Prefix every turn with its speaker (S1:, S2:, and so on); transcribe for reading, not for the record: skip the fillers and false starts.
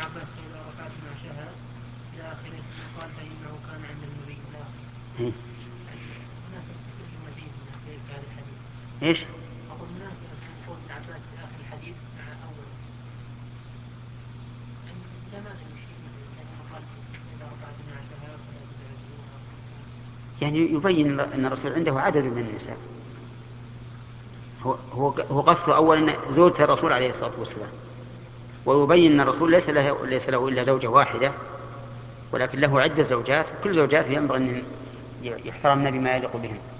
S1: عباس إذا رفعت مع شهر إلى آخره قال فإنه كان عند النبي إلى آخره. مناسبة الترجمة في هذا الحديث.
S2: إيش؟
S1: أقول مناسبة قول ابن عباس في آخر الحديث مع أول. لماذا يشير لأنه قال إذا رفعت مع شهر فلا تزعجوها.
S2: يعني يبين أن الرسول عنده عدد من النساء. هو قصده أولا زوجة الرسول عليه الصلاة والسلام، ويبين أن الرسول ليس له إلا زوجة واحدة، ولكن له عدة زوجات، كل زوجاته ينبغي أن يحترمن بما يليق بهن.